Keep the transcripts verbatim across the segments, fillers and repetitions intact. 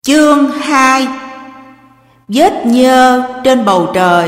Chương hai. Vết nhơ trên bầu trời.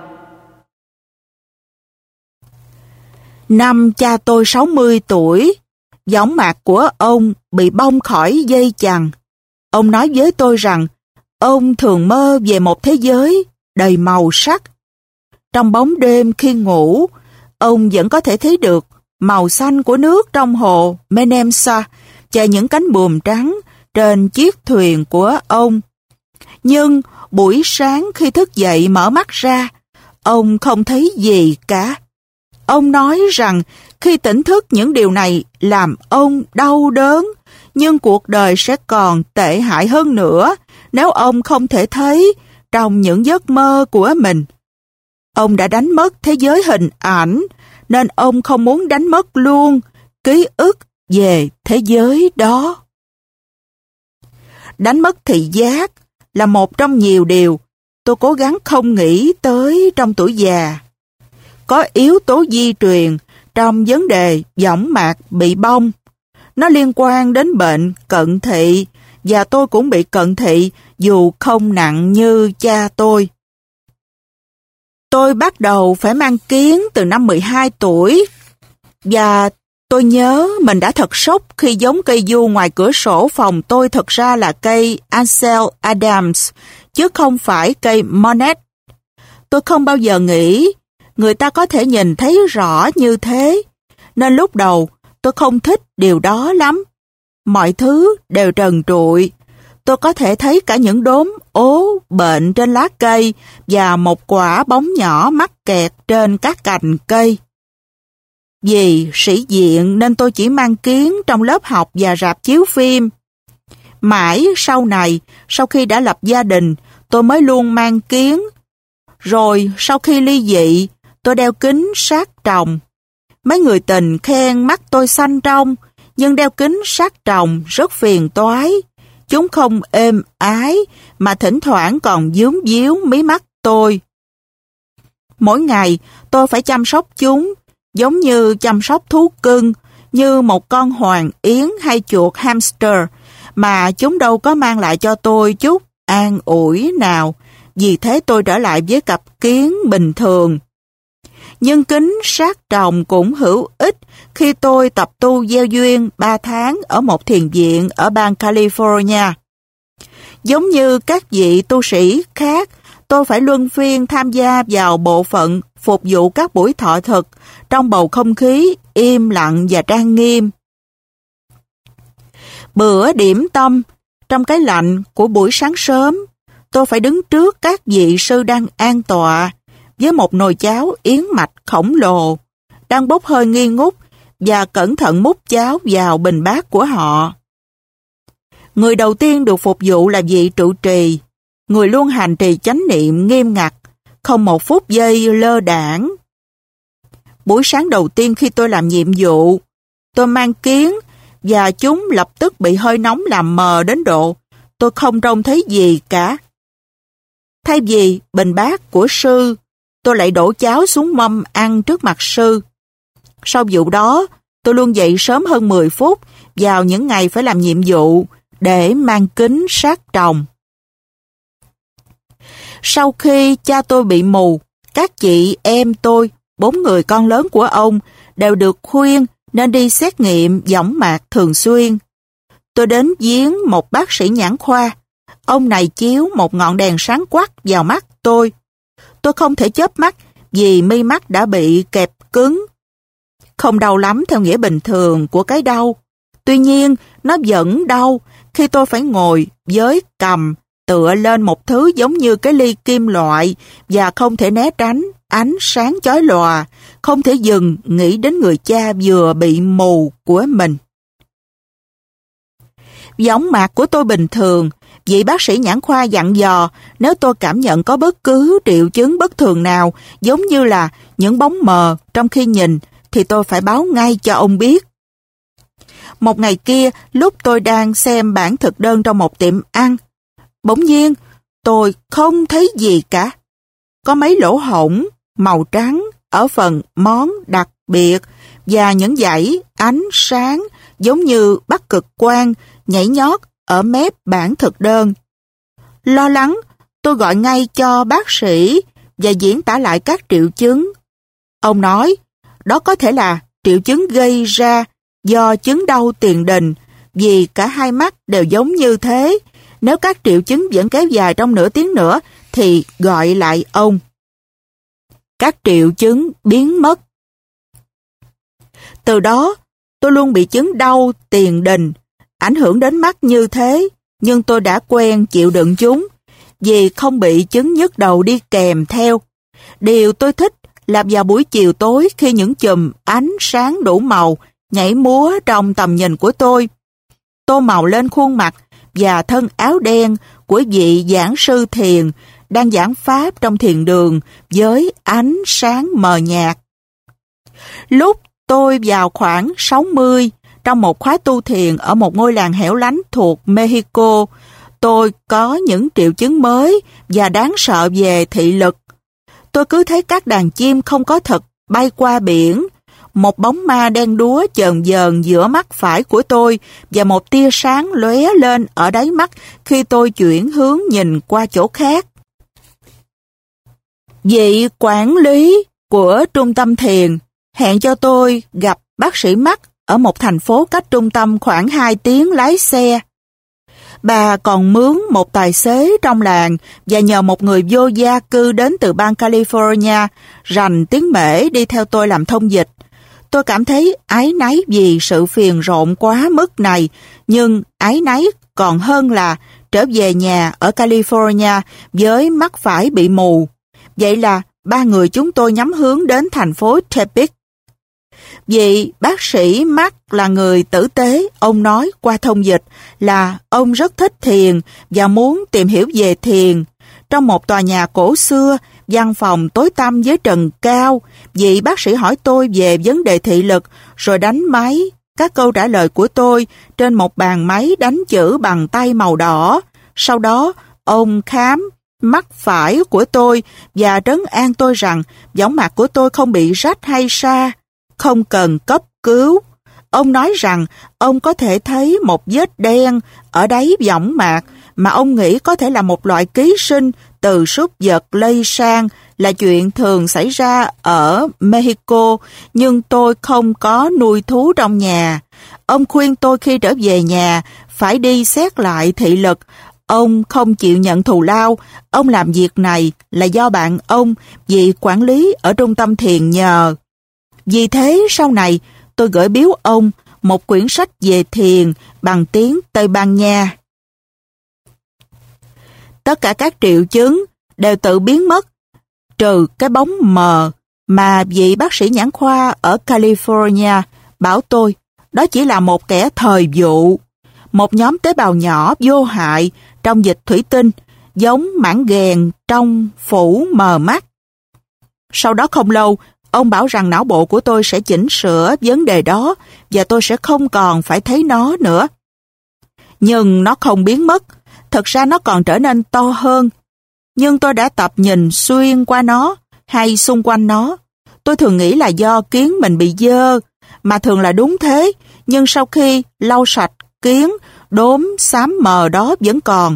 Năm cha tôi sáu mươi tuổi, võng mạc của ông bị bong khỏi dây chằng. Ông nói với tôi rằng ông thường mơ về một thế giới đầy màu sắc. Trong bóng đêm khi ngủ, ông vẫn có thể thấy được màu xanh của nước trong hồ Menemsa và những cánh buồm trắng trên chiếc thuyền của ông. Nhưng buổi sáng khi thức dậy mở mắt ra, ông không thấy gì cả. Ông nói rằng khi tỉnh thức những điều này làm ông đau đớn, nhưng cuộc đời sẽ còn tệ hại hơn nữa nếu ông không thể thấy trong những giấc mơ của mình. Ông đã đánh mất thế giới hình ảnh, nên ông không muốn đánh mất luôn ký ức về thế giới đó. Đánh mất thị giác là một trong nhiều điều tôi cố gắng không nghĩ tới trong tuổi già. Có yếu tố di truyền trong vấn đề võng mạc bị bong. Nó liên quan đến bệnh cận thị, và tôi cũng bị cận thị dù không nặng như cha tôi. Tôi bắt đầu phải mang kiếng từ năm mười hai tuổi, và tôi nhớ mình đã thật sốc khi giống cây du ngoài cửa sổ phòng tôi thực ra là cây Ansel Adams, chứ không phải cây Monet. Tôi không bao giờ nghĩ người ta có thể nhìn thấy rõ như thế, nên lúc đầu tôi không thích điều đó lắm. Mọi thứ đều trần trụi. Tôi có thể thấy cả những đốm ố bệnh trên lá cây và một quả bóng nhỏ mắc kẹt trên các cành cây. Vì sĩ diện nên tôi chỉ mang kiếng trong lớp học và rạp chiếu phim. Mãi sau này, sau khi đã lập gia đình, tôi mới luôn mang kiếng. Rồi sau khi ly dị, tôi đeo kính sát tròng. Mấy người tình khen mắt tôi xanh trong, nhưng đeo kính sát tròng rất phiền toái. Chúng không êm ái, mà thỉnh thoảng còn dướng díu mí mắt tôi. Mỗi ngày, tôi phải chăm sóc chúng, giống như chăm sóc thú cưng, như một con hoàng yến hay chuột hamster, mà chúng đâu có mang lại cho tôi chút an ủi nào. Vì thế tôi trở lại với cặp kiếng bình thường. Nhưng kính sát tròng cũng hữu ích khi tôi tập tu gieo duyên ba tháng ở một thiền viện ở bang California. Giống như các vị tu sĩ khác, tôi phải luân phiên tham gia vào bộ phận phục vụ các buổi thọ thực trong bầu không khí im lặng và trang nghiêm. Bữa điểm tâm, trong cái lạnh của buổi sáng sớm, tôi phải đứng trước các vị sư đang an tọa với một nồi cháo yến mạch khổng lồ, đang bốc hơi nghi ngút và cẩn thận múc cháo vào bình bát của họ. Người đầu tiên được phục vụ là vị trụ trì, người luôn hành trì chánh niệm nghiêm ngặt, không một phút giây lơ đãng. Buổi sáng đầu tiên khi tôi làm nhiệm vụ, tôi mang kiếng và chúng lập tức bị hơi nóng làm mờ đến độ tôi không trông thấy gì cả. Thay vì bình bát của sư, tôi lại đổ cháo xuống mâm ăn trước mặt sư. Sau vụ đó, tôi luôn dậy sớm hơn mười phút vào những ngày phải làm nhiệm vụ để mang kính sát tròng. Sau khi cha tôi bị mù, các chị em tôi, bốn người con lớn của ông, đều được khuyên nên đi xét nghiệm võng mạc thường xuyên. Tôi đến viếng một bác sĩ nhãn khoa. Ông này chiếu một ngọn đèn sáng quắc vào mắt tôi. Tôi không thể chớp mắt vì mi mắt đã bị kẹp cứng. Không đau lắm theo nghĩa bình thường của cái đau. Tuy nhiên, nó vẫn đau khi tôi phải ngồi với cằm tựa lên một thứ giống như cái ly kim loại và không thể né tránh ánh sáng chói lòa, không thể dừng nghĩ đến người cha vừa bị mù của mình. Võng mạc của tôi bình thường. Vị bác sĩ nhãn khoa dặn dò nếu tôi cảm nhận có bất cứ triệu chứng bất thường nào giống như là những bóng mờ trong khi nhìn thì tôi phải báo ngay cho ông biết. Một ngày kia, lúc tôi đang xem bảng thực đơn trong một tiệm ăn, bỗng nhiên tôi không thấy gì cả. Có mấy lỗ hổng màu trắng ở phần món đặc biệt và những dải ánh sáng giống như bắc cực quang nhảy nhót ở mép bảng thực đơn. Lo lắng, tôi gọi ngay cho bác sĩ và diễn tả lại các triệu chứng. Ông nói, đó có thể là triệu chứng gây ra do chứng đau tiền đình, vì cả hai mắt đều giống như thế. Nếu các triệu chứng vẫn kéo dài trong nửa tiếng nữa, thì gọi lại ông. Các triệu chứng biến mất. Từ đó, tôi luôn bị chứng đau tiền đình, ảnh hưởng đến mắt như thế, nhưng tôi đã quen chịu đựng chúng, vì không bị chứng nhức đầu đi kèm theo. Điều tôi thích là vào buổi chiều tối khi những chùm ánh sáng đủ màu nhảy múa trong tầm nhìn của tôi, tô màu lên khuôn mặt và thân áo đen của vị giảng sư thiền đang giảng pháp trong thiền đường với ánh sáng mờ nhạt. Lúc tôi vào khoảng sáu mươi trong một khóa tu thiền ở một ngôi làng hẻo lánh thuộc Mexico, tôi có những triệu chứng mới và đáng sợ về thị lực. Tôi cứ thấy các đàn chim không có thật bay qua biển, một bóng ma đen đúa chờn vờn giữa mắt phải của tôi và một tia sáng lóe lên ở đáy mắt khi tôi chuyển hướng nhìn qua chỗ khác. Vị quản lý của trung tâm thiền hẹn cho tôi gặp bác sĩ mắt ở một thành phố cách trung tâm khoảng hai tiếng lái xe. Bà còn mướn một tài xế trong làng và nhờ một người vô gia cư đến từ bang California rành tiếng Mễ đi theo tôi làm thông dịch. Tôi cảm thấy áy náy vì sự phiền rộn quá mức này, nhưng áy náy còn hơn là trở về nhà ở California với mắt phải bị mù. Vậy là ba người chúng tôi nhắm hướng đến thành phố Tepic. Vị bác sĩ mắt là người tử tế, ông nói qua thông dịch là ông rất thích thiền và muốn tìm hiểu về thiền. Trong một tòa nhà cổ xưa, văn phòng tối tăm với trần cao, vị bác sĩ hỏi tôi về vấn đề thị lực rồi đánh máy các câu trả lời của tôi trên một bàn máy đánh chữ bằng tay màu đỏ. Sau đó, ông khám mắt phải của tôi và trấn an tôi rằng võng mạc của tôi không bị rách hay sa, không cần cấp cứu. Ông nói rằng ông có thể thấy một vết đen ở đáy võng mạc mà ông nghĩ có thể là một loại ký sinh từ súc vật lây sang, là chuyện thường xảy ra ở Mexico, nhưng tôi không có nuôi thú trong nhà. Ông khuyên tôi khi trở về nhà phải đi xét lại thị lực. Ông không chịu nhận thù lao. Ông làm việc này là do bạn ông, vị quản lý ở trung tâm thiền nhờ. Vì thế sau này tôi gửi biếu ông một quyển sách về thiền bằng tiếng Tây Ban Nha. Tất cả các triệu chứng đều tự biến mất, trừ cái bóng mờ mà vị bác sĩ nhãn khoa ở California bảo tôi đó chỉ là một kẻ thời vụ, một nhóm tế bào nhỏ vô hại trong dịch thủy tinh, giống mảng ghèn trong phủ mờ mắt. Sau đó không lâu, ông bảo rằng não bộ của tôi sẽ chỉnh sửa vấn đề đó và tôi sẽ không còn phải thấy nó nữa. Nhưng nó không biến mất, thật ra nó còn trở nên to hơn. Nhưng tôi đã tập nhìn xuyên qua nó hay xung quanh nó. Tôi thường nghĩ là do kiến mình bị dơ, mà thường là đúng thế, nhưng sau khi lau sạch kiến, đốm xám mờ đó vẫn còn.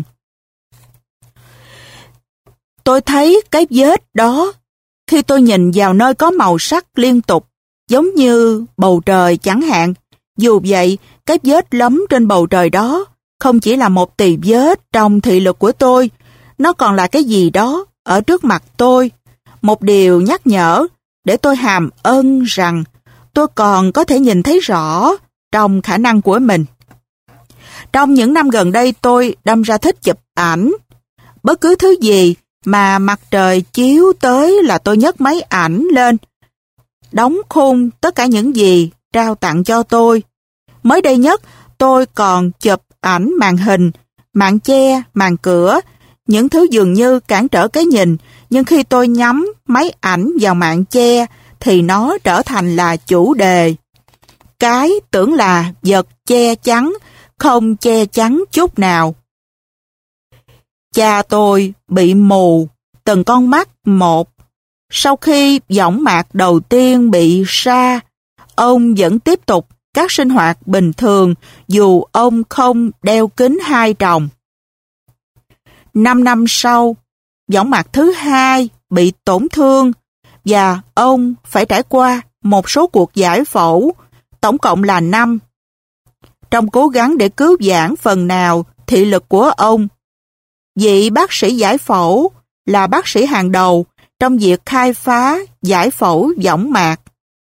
Tôi thấy cái vết đó khi tôi nhìn vào nơi có màu sắc liên tục, giống như bầu trời chẳng hạn. Dù vậy, cái vết lấm trên bầu trời đó không chỉ là một tì vết trong thị lực của tôi, nó còn là cái gì đó ở trước mặt tôi. Một điều nhắc nhở để tôi hàm ân rằng tôi còn có thể nhìn thấy rõ trong khả năng của mình. Trong những năm gần đây tôi đâm ra thích chụp ảnh. Bất cứ thứ gì mà mặt trời chiếu tới là tôi nhấc máy ảnh lên, đóng khung tất cả những gì trao tặng cho tôi. Mới đây nhất, tôi còn chụp ảnh màn hình, màn che, màn cửa, những thứ dường như cản trở cái nhìn, nhưng khi tôi nhắm máy ảnh vào màn che thì nó trở thành là chủ đề. Cái tưởng là vật che chắn, không che chắn chút nào. Cha tôi bị mù từng con mắt một. Sau khi võng mạc đầu tiên bị sa, ông vẫn tiếp tục các sinh hoạt bình thường dù ông không đeo kính hai tròng. Năm năm sau, võng mạc thứ hai bị tổn thương và ông phải trải qua một số cuộc giải phẫu, tổng cộng là năm. Trong cố gắng để cứu vãn phần nào thị lực của ông, vị bác sĩ giải phẫu là bác sĩ hàng đầu trong việc khai phá giải phẫu võng mạc.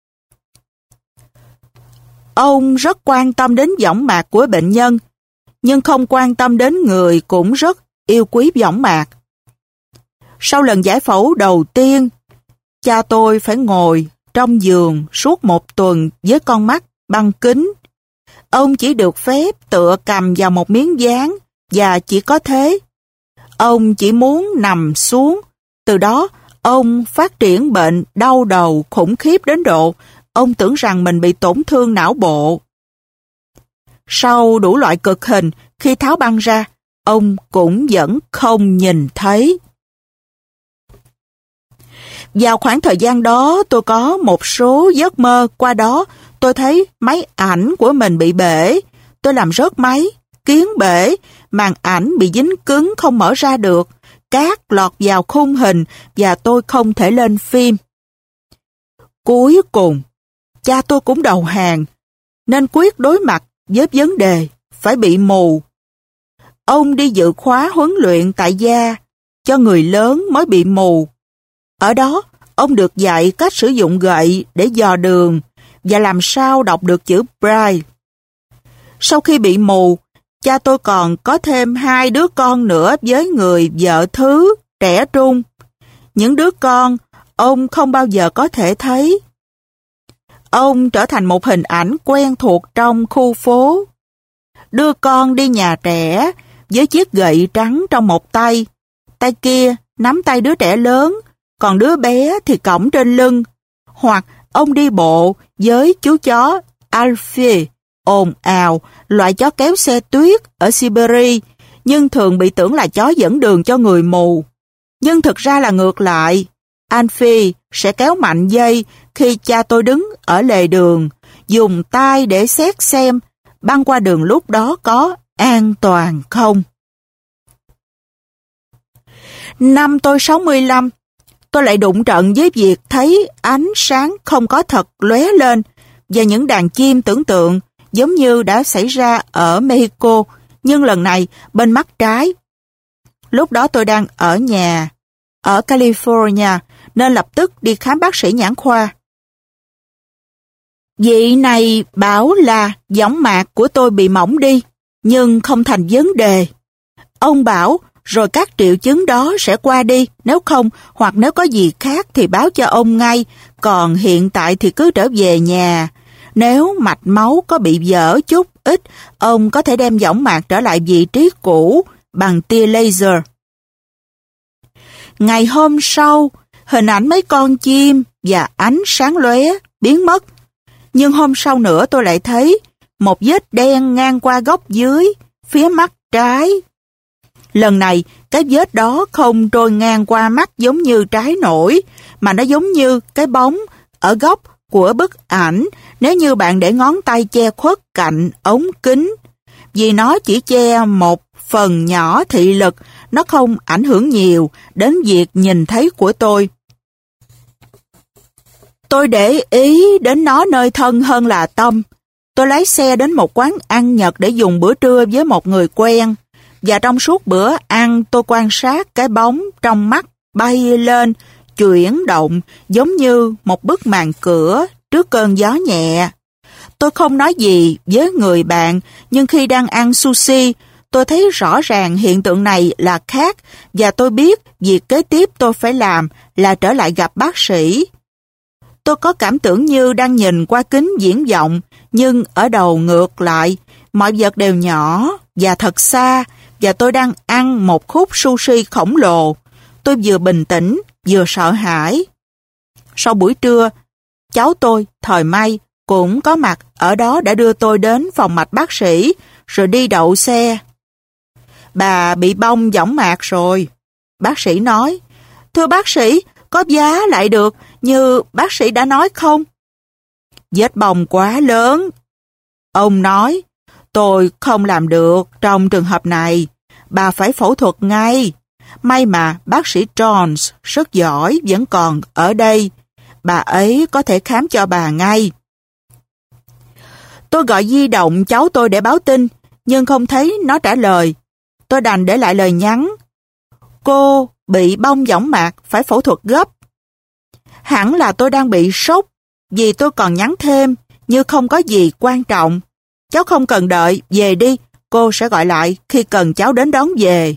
Ông rất quan tâm đến võng mạc của bệnh nhân, nhưng không quan tâm đến người cũng rất yêu quý võng mạc. Sau lần giải phẫu đầu tiên, cha tôi phải ngồi trong giường suốt một tuần với con mắt băng kính. Ông chỉ được phép tựa cầm vào một miếng dán và chỉ có thế. Ông chỉ muốn nằm xuống. Từ đó, ông phát triển bệnh đau đầu khủng khiếp đến độ ông tưởng rằng mình bị tổn thương não bộ. Sau đủ loại cực hình, khi tháo băng ra, ông cũng vẫn không nhìn thấy. Vào khoảng thời gian đó, tôi có một số giấc mơ. Qua đó, tôi thấy máy ảnh của mình bị bể. Tôi làm rớt máy, kiến bể, màn ảnh bị dính cứng không mở ra được, cát lọt vào khung hình và tôi không thể lên phim. Cuối cùng, cha tôi cũng đầu hàng, nên quyết đối mặt với vấn đề phải bị mù. Ông đi dự khóa huấn luyện tại gia cho người lớn mới bị mù. Ở đó, ông được dạy cách sử dụng gậy để dò đường và làm sao đọc được chữ Braille. Sau khi bị mù, cha tôi còn có thêm hai đứa con nữa với người vợ thứ, trẻ trung. Những đứa con ông không bao giờ có thể thấy. Ông trở thành một hình ảnh quen thuộc trong khu phố. Đưa con đi nhà trẻ với chiếc gậy trắng trong một tay, tay kia nắm tay đứa trẻ lớn, còn đứa bé thì cõng trên lưng. Hoặc ông đi bộ với chú chó Alfie, ồn ào, loại chó kéo xe tuyết ở Siberia, nhưng thường bị tưởng là chó dẫn đường cho người mù. Nhưng thực ra là ngược lại. Alfie sẽ kéo mạnh dây khi cha tôi đứng ở lề đường, dùng tay để xét xem băng qua đường lúc đó có an toàn không. Năm tôi sáu mươi lăm, tôi lại đụng trận với việc thấy ánh sáng không có thật lóe lên và những đàn chim tưởng tượng giống như đã xảy ra ở Mexico, nhưng lần này bên mắt trái. Lúc đó tôi đang ở nhà, ở California, nên lập tức đi khám bác sĩ nhãn khoa. Vị này bảo là võng mạc của tôi bị mỏng đi, nhưng không thành vấn đề. Ông bảo rồi các triệu chứng đó sẽ qua đi, nếu không hoặc nếu có gì khác thì báo cho ông ngay, còn hiện tại thì cứ trở về nhà. Nếu mạch máu có bị vỡ chút ít, ông có thể đem võng mạc trở lại vị trí cũ bằng tia laser. Ngày hôm sau, hình ảnh mấy con chim và ánh sáng lóe biến mất. Nhưng hôm sau nữa tôi lại thấy một vết đen ngang qua góc dưới, phía mắt trái. Lần này, cái vết đó không trôi ngang qua mắt giống như trái nổi, mà nó giống như cái bóng ở góc của bức ảnh nếu như bạn để ngón tay che khuất cạnh ống kính. Vì nó chỉ che một phần nhỏ thị lực, nó không ảnh hưởng nhiều đến việc nhìn thấy của tôi. Tôi để ý đến nó nơi thân hơn là tâm. Tôi lái xe đến một quán ăn Nhật để dùng bữa trưa với một người quen. Và trong suốt bữa ăn tôi quan sát cái bóng trong mắt bay lên, chuyển động giống như một bức màn cửa trước cơn gió nhẹ. Tôi không nói gì với người bạn, nhưng khi đang ăn sushi, tôi thấy rõ ràng hiện tượng này là khác và tôi biết việc kế tiếp tôi phải làm là trở lại gặp bác sĩ. Tôi có cảm tưởng như đang nhìn qua kính viễn vọng, nhưng ở đầu ngược lại, mọi vật đều nhỏ và thật xa, và tôi đang ăn một khúc sushi khổng lồ. Tôi vừa bình tĩnh, vừa sợ hãi. Sau buổi trưa, cháu tôi, thời may, cũng có mặt ở đó đã đưa tôi đến phòng mạch bác sĩ, rồi đi đậu xe. Bà bị bong võng mạc rồi. Bác sĩ nói, thưa bác sĩ, có giá lại được như bác sĩ đã nói không? Vết bong quá lớn, Ông nói, tôi không làm được trong trường hợp này, bà phải phẫu thuật ngay. May mà bác sĩ Jones rất giỏi vẫn còn ở đây, bà ấy có thể khám cho bà ngay. Tôi gọi di động cháu tôi để báo tin, nhưng không thấy nó trả lời. Tôi đành để lại lời nhắn. Cô bị bong võng mạc, phải phẫu thuật gấp. Hẳn là tôi đang bị sốc, vì tôi còn nhắn thêm, như không có gì quan trọng. Cháu không cần đợi, về đi, cô sẽ gọi lại khi cần cháu đến đón về.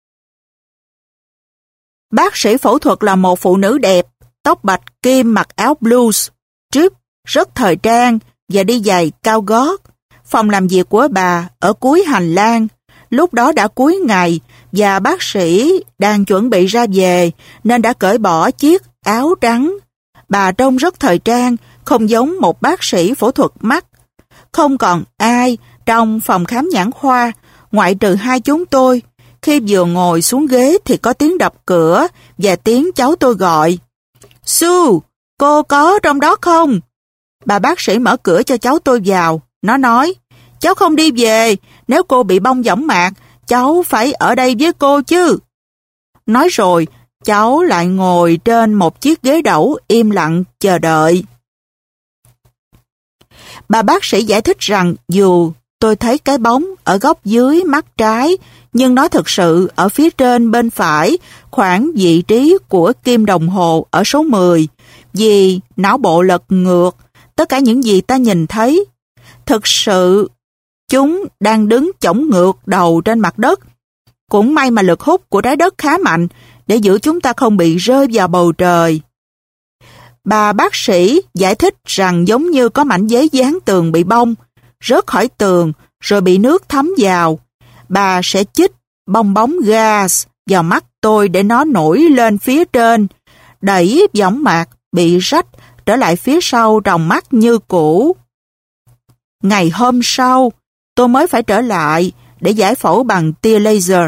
Bác sĩ phẫu thuật là một phụ nữ đẹp, tóc bạch kim, mặc áo blues, strip, rất thời trang và đi giày cao gót. Phòng làm việc của bà ở cuối hành lang, lúc đó đã cuối ngày và bác sĩ đang chuẩn bị ra về nên đã cởi bỏ chiếc áo trắng. Bà trông rất thời trang, không giống một bác sĩ phẫu thuật mắt. Không còn ai trong phòng khám nhãn khoa, ngoại trừ hai chúng tôi. Khi vừa ngồi xuống ghế thì có tiếng đập cửa và tiếng cháu tôi gọi. Sue, cô có trong đó không? Bà bác sĩ mở cửa cho cháu tôi vào. Nó nói, cháu không đi về, nếu cô bị bong võng mạc, cháu phải ở đây với cô chứ. Nói rồi, cháu lại ngồi trên một chiếc ghế đẩu im lặng chờ đợi. Bà bác sĩ giải thích rằng dù tôi thấy cái bóng ở góc dưới mắt trái, nhưng nó thực sự ở phía trên bên phải, khoảng vị trí của kim đồng hồ ở số mười, vì não bộ lật ngược, tất cả những gì ta nhìn thấy. Thực sự, chúng đang đứng chổng ngược đầu trên mặt đất. Cũng may mà lực hút của trái đất khá mạnh để giữ chúng ta không bị rơi vào bầu trời. Bà bác sĩ giải thích rằng giống như có mảnh giấy dán tường bị bong, rớt khỏi tường rồi bị nước thấm vào. Bà sẽ chích bong bóng gas vào mắt tôi để nó nổi lên phía trên, đẩy võng mạc bị rách trở lại phía sau tròng mắt như cũ. Ngày hôm sau, tôi mới phải trở lại để giải phẫu bằng tia laser.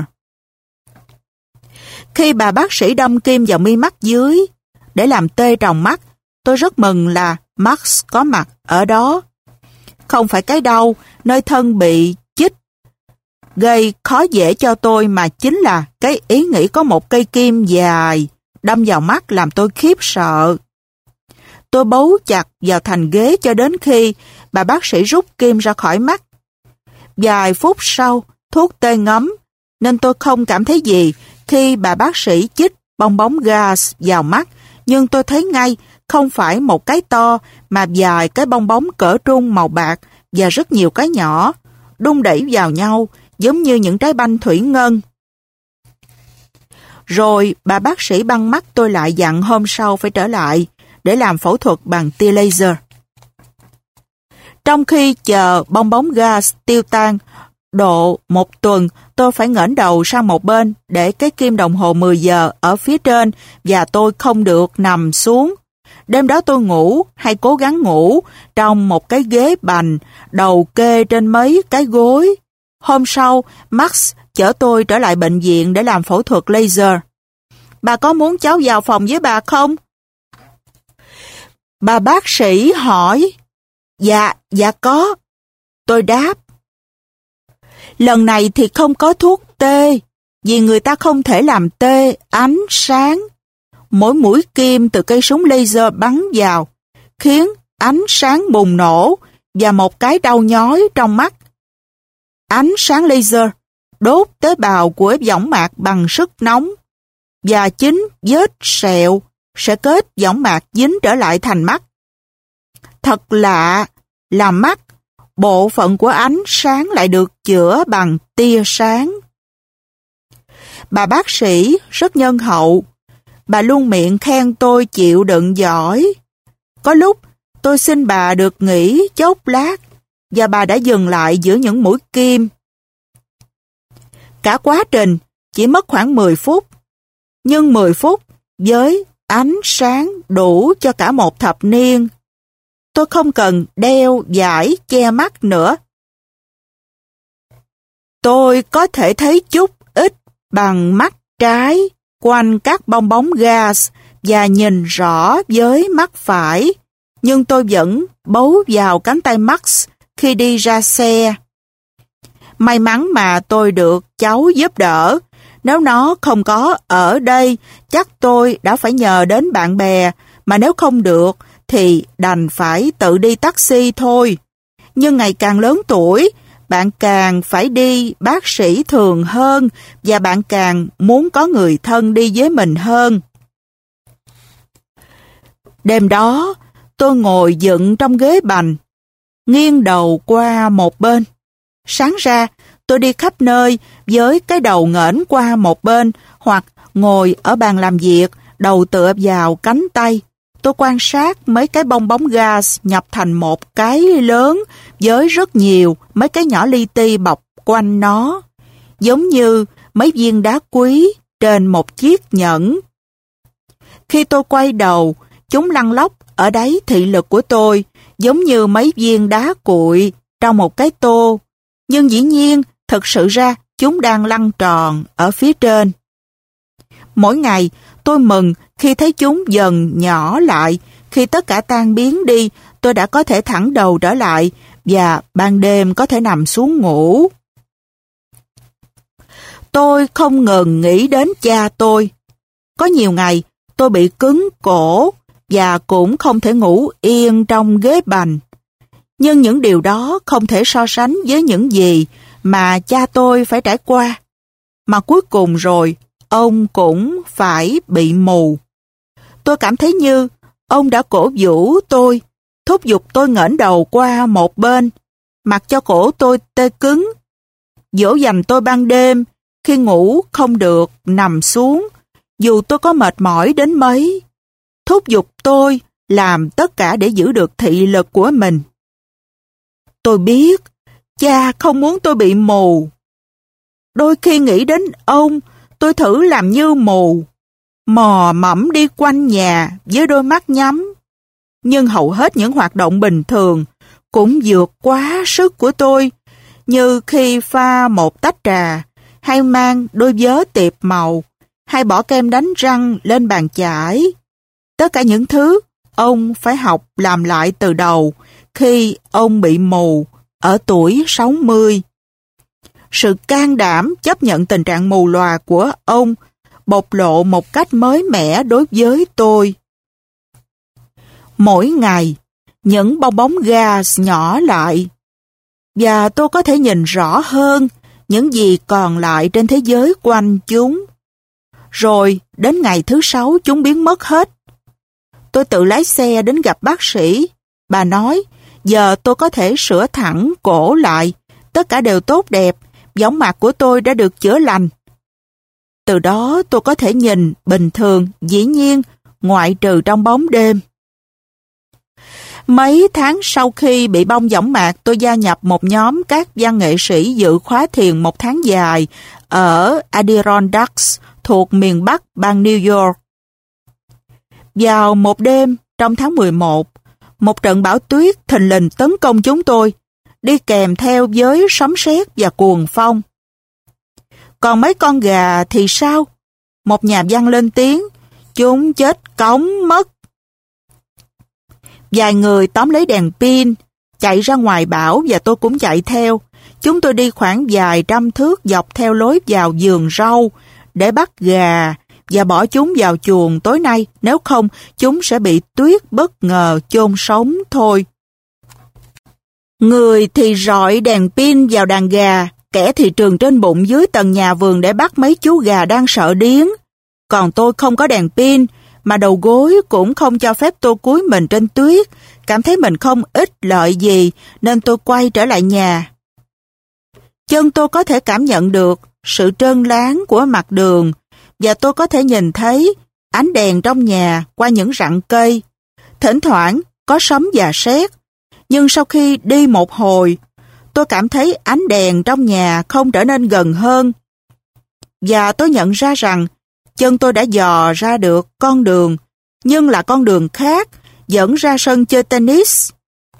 Khi bà bác sĩ đâm kim vào mi mắt dưới để làm tê tròng mắt, tôi rất mừng là Max có mặt ở đó. Không phải cái đau nơi thân bị chích gây khó dễ cho tôi, mà chính là cái ý nghĩ có một cây kim dài đâm vào mắt làm tôi khiếp sợ. Tôi bấu chặt vào thành ghế cho đến khi bà bác sĩ rút kim ra khỏi mắt. Vài phút sau, thuốc tê ngấm, nên tôi không cảm thấy gì khi bà bác sĩ chích bong bóng gas vào mắt, nhưng tôi thấy ngay không phải một cái to mà vài cái bong bóng cỡ trung màu bạc và rất nhiều cái nhỏ, đung đẩy vào nhau giống như những trái banh thủy ngân. Rồi bà bác sĩ băng mắt tôi lại dặn hôm sau phải trở lại để làm phẫu thuật bằng tia laser. Trong khi chờ bong bóng gas tiêu tan độ một tuần, tôi phải ngẩng đầu sang một bên để cái kim đồng hồ mười giờ ở phía trên và tôi không được nằm xuống. Đêm đó tôi ngủ hay cố gắng ngủ trong một cái ghế bành, đầu kê trên mấy cái gối. Hôm sau, Max chở tôi trở lại bệnh viện để làm phẫu thuật laser. Bà có muốn cháu vào phòng với bà không? Bà bác sĩ hỏi. Dạ, dạ có. Tôi đáp. Lần này thì không có thuốc tê, vì người ta không thể làm tê ánh sáng. Mỗi mũi kim từ cây súng laser bắn vào, khiến ánh sáng bùng nổ và một cái đau nhói trong mắt. Ánh sáng laser đốt tế bào của võng mạc bằng sức nóng, và chính vết sẹo sẽ kết võng mạc dính trở lại thành mắt. Thật lạ là mắt, bộ phận của ánh sáng lại được chữa bằng tia sáng. Bà bác sĩ rất nhân hậu. Bà luôn miệng khen tôi chịu đựng giỏi. Có lúc tôi xin bà được nghỉ chốc lát và bà đã dừng lại giữa những mũi kim. Cả quá trình chỉ mất khoảng mười phút. Nhưng mười phút với ánh sáng đủ cho cả một thập niên. Tôi không cần đeo dải che mắt nữa. Tôi có thể thấy chút ít bằng mắt trái quanh các bong bóng gas và nhìn rõ với mắt phải, nhưng tôi vẫn bấu vào cánh tay Max khi đi ra xe. May mắn mà tôi được cháu giúp đỡ. Nếu nó không có ở đây, chắc tôi đã phải nhờ đến bạn bè, mà nếu không được thì đành phải tự đi taxi thôi. Nhưng ngày càng lớn tuổi, bạn càng phải đi bác sĩ thường hơn và bạn càng muốn có người thân đi với mình hơn. Đêm đó, tôi ngồi dựng trong ghế bành, nghiêng đầu qua một bên. Sáng ra, tôi đi khắp nơi với cái đầu nghển qua một bên hoặc ngồi ở bàn làm việc, đầu tựa vào cánh tay. Tôi quan sát mấy cái bong bóng gas nhập thành một cái lớn với rất nhiều mấy cái nhỏ li ti bọc quanh nó, giống như mấy viên đá quý trên một chiếc nhẫn. Khi tôi quay đầu, chúng lăn lóc ở đáy thị lực của tôi, giống như mấy viên đá cuội trong một cái tô. Nhưng dĩ nhiên, thực sự ra, chúng đang lăn tròn ở phía trên. Mỗi ngày, tôi mừng khi thấy chúng dần nhỏ lại. Khi tất cả tan biến đi, tôi đã có thể thẳng đầu trở lại và ban đêm có thể nằm xuống ngủ. Tôi không ngừng nghĩ đến cha tôi. Có nhiều ngày, tôi bị cứng cổ và cũng không thể ngủ yên trong ghế bành. Nhưng những điều đó không thể so sánh với những gì mà cha tôi phải trải qua. Mà cuối cùng rồi, ông cũng phải bị mù. Tôi cảm thấy như ông đã cổ vũ tôi, thúc giục tôi ngẩng đầu qua một bên, mặc cho cổ tôi tê cứng, dỗ dành tôi ban đêm khi ngủ không được nằm xuống, dù tôi có mệt mỏi đến mấy, thúc giục tôi làm tất cả để giữ được thị lực của mình. Tôi biết, cha không muốn tôi bị mù. Đôi khi nghĩ đến ông, tôi thử làm như mù, mò mẫm đi quanh nhà với đôi mắt nhắm. Nhưng hầu hết những hoạt động bình thường cũng vượt quá sức của tôi, như khi pha một tách trà, hay mang đôi vớ tiệp màu, hay bỏ kem đánh răng lên bàn chải. Tất cả những thứ ông phải học làm lại từ đầu khi ông bị mù ở tuổi sáu mươi. Sự can đảm chấp nhận tình trạng mù lòa của ông bộc lộ một cách mới mẻ đối với tôi. Mỗi ngày, những bong bóng gas nhỏ lại, và tôi có thể nhìn rõ hơn những gì còn lại trên thế giới quanh chúng. Rồi, đến ngày thứ sáu chúng biến mất hết. Tôi tự lái xe đến gặp bác sĩ. Bà nói, giờ tôi có thể sửa thẳng cổ lại. Tất cả đều tốt đẹp, võng mạc của tôi đã được chữa lành. Từ đó tôi có thể nhìn bình thường, dĩ nhiên, ngoại trừ trong bóng đêm. Mấy tháng sau khi bị bong võng mạc, tôi gia nhập một nhóm các văn nghệ sĩ dự khóa thiền một tháng dài ở Adirondacks thuộc miền Bắc bang New York. Vào một đêm trong tháng mười một, một trận bão tuyết thình lình tấn công chúng tôi, đi kèm theo với sấm sét và cuồng phong. Còn mấy con gà thì sao? Một nhà văn lên tiếng, chúng chết cống mất. Vài người tóm lấy đèn pin, chạy ra ngoài bão và tôi cũng chạy theo. Chúng tôi đi khoảng vài trăm thước dọc theo lối vào vườn rau để bắt gà và bỏ chúng vào chuồng tối nay, nếu không chúng sẽ bị tuyết bất ngờ chôn sống thôi. Người thì rọi đèn pin vào đàn gà, kẻ thì trường trên bụng dưới tầng nhà vườn để bắt mấy chú gà đang sợ điếng. Còn tôi không có đèn pin, mà đầu gối cũng không cho phép tôi cúi mình trên tuyết, cảm thấy mình không ích lợi gì nên tôi quay trở lại nhà. Chân tôi có thể cảm nhận được sự trơn láng của mặt đường và tôi có thể nhìn thấy ánh đèn trong nhà qua những rặng cây. Thỉnh thoảng có sấm và sét, nhưng sau khi đi một hồi, tôi cảm thấy ánh đèn trong nhà không trở nên gần hơn. Và tôi nhận ra rằng chân tôi đã dò ra được con đường, nhưng là con đường khác, dẫn ra sân chơi tennis.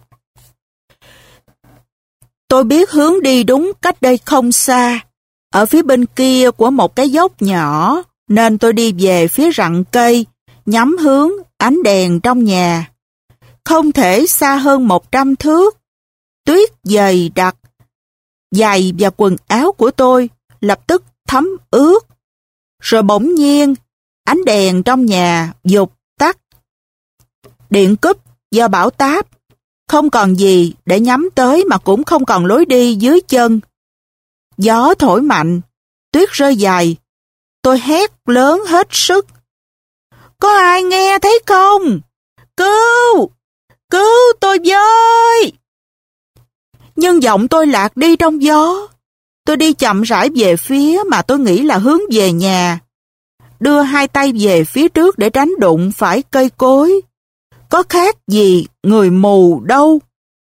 Tôi biết hướng đi đúng cách đây không xa, ở phía bên kia của một cái dốc nhỏ, nên tôi đi về phía rặng cây, nhắm hướng ánh đèn trong nhà. Không thể xa hơn một trăm thước. tuyết dày đặc. Giày và quần áo của tôi lập tức thấm ướt. Rồi bỗng nhiên, ánh đèn trong nhà vụt tắt. Điện cúp do bão táp, không còn gì để nhắm tới mà cũng không còn lối đi dưới chân. Gió thổi mạnh, tuyết rơi dày. Tôi hét lớn hết sức. Có ai nghe thấy không? Cứu! Cứu tôi với! Nhưng giọng tôi lạc đi trong gió. Tôi đi chậm rãi về phía mà tôi nghĩ là hướng về nhà. Đưa hai tay về phía trước để tránh đụng phải cây cối. Có khác gì người mù đâu.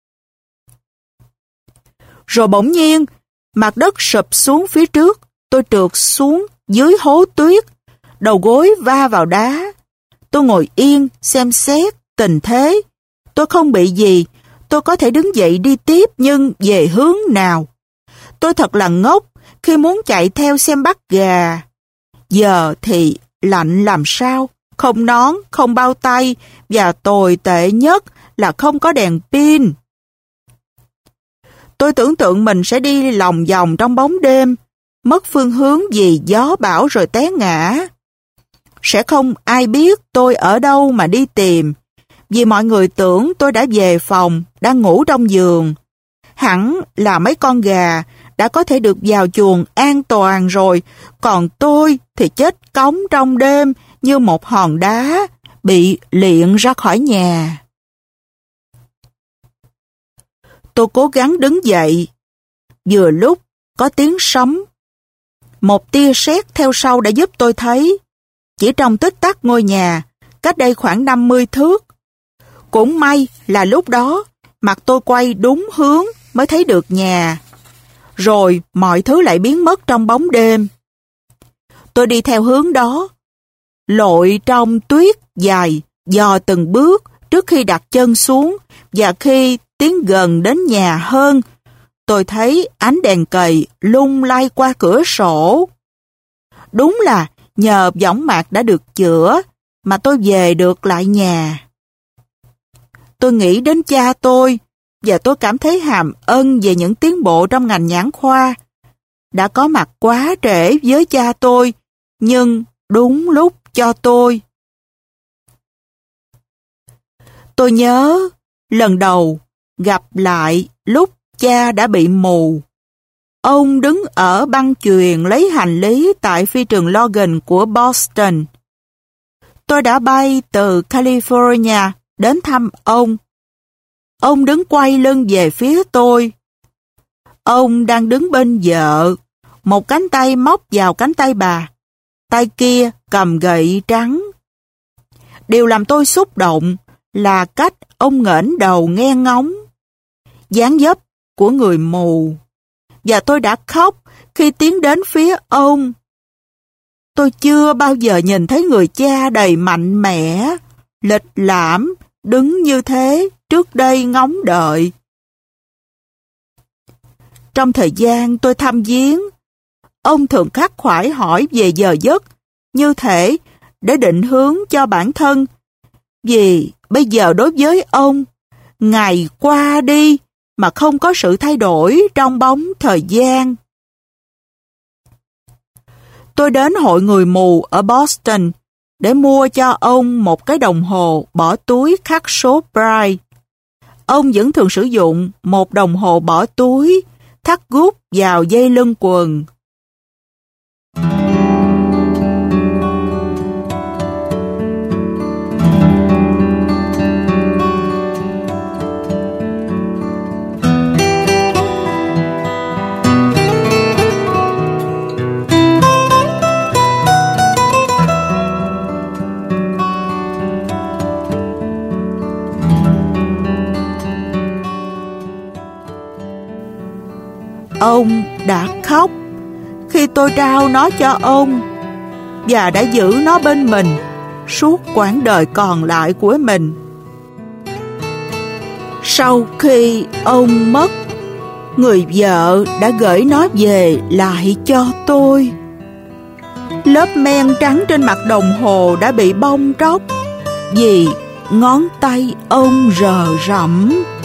Rồi bỗng nhiên, mặt đất sụp xuống phía trước. Tôi trượt xuống dưới hố tuyết. Đầu gối va vào đá. Tôi ngồi yên, xem xét tình thế. Tôi không bị gì. Tôi có thể đứng dậy đi tiếp, nhưng về hướng nào? Tôi thật là ngốc khi muốn chạy theo xem bắt gà. Giờ thì lạnh làm sao? Không nón, không bao tay, và tồi tệ nhất là không có đèn pin. Tôi tưởng tượng mình sẽ đi lòng vòng trong bóng đêm, mất phương hướng vì gió bão rồi té ngã. Sẽ không ai biết tôi ở đâu mà đi tìm, vì mọi người tưởng tôi đã về phòng, đang ngủ trong giường. Hẳn là mấy con gà đã có thể được vào chuồng an toàn rồi, còn tôi thì chết cóng trong đêm như một hòn đá bị liệng ra khỏi nhà. Tôi cố gắng đứng dậy. Vừa lúc có tiếng sấm. Một tia sét theo sau đã giúp tôi thấy. Chỉ trong tích tắc ngôi nhà, cách đây khoảng năm mươi thước. Cũng may là lúc đó, mặt tôi quay đúng hướng mới thấy được nhà. Rồi mọi thứ lại biến mất trong bóng đêm. Tôi đi theo hướng đó, lội trong tuyết dài, dò từng bước trước khi đặt chân xuống, và khi tiến gần đến nhà hơn, tôi thấy ánh đèn cầy lung lay qua cửa sổ. Đúng là nhờ võng mạc đã được chữa mà tôi về được lại nhà. Tôi nghĩ đến cha tôi, và tôi cảm thấy hàm ân về những tiến bộ trong ngành nhãn khoa. Đã có mặt quá trễ với cha tôi, nhưng đúng lúc cho tôi. Tôi nhớ lần đầu gặp lại lúc cha đã bị mù. Ông đứng ở băng chuyền lấy hành lý tại phi trường Logan của Boston. Tôi đã bay từ California đến thăm ông. Ông đứng quay lưng về phía tôi. Ông đang đứng bên vợ, một cánh tay móc vào cánh tay bà, tay kia cầm gậy trắng. Điều làm tôi xúc động là cách ông nghển đầu nghe ngóng, dáng dấp của người mù, và tôi đã khóc khi tiến đến phía ông. Tôi chưa bao giờ nhìn thấy người cha đầy mạnh mẽ, lịch lãm, đứng như thế trước đây ngóng đợi. Trong thời gian tôi thăm viếng, ông thường khắc khoải hỏi về giờ giấc, như thể để định hướng cho bản thân, vì bây giờ đối với ông, ngày qua đi mà không có sự thay đổi trong bóng thời gian. Tôi đến hội người mù ở Boston để mua cho ông một cái đồng hồ bỏ túi khắc số Bright. Ông vẫn thường sử dụng một đồng hồ bỏ túi thắt gút vào dây lưng quần. Ông đã khóc khi tôi trao nó cho ông và đã giữ nó bên mình suốt quãng đời còn lại của mình. Sau khi ông mất, người vợ đã gửi nó về lại cho tôi. Lớp men trắng trên mặt đồng hồ đã bị bong tróc vì ngón tay ông rờ rẫm.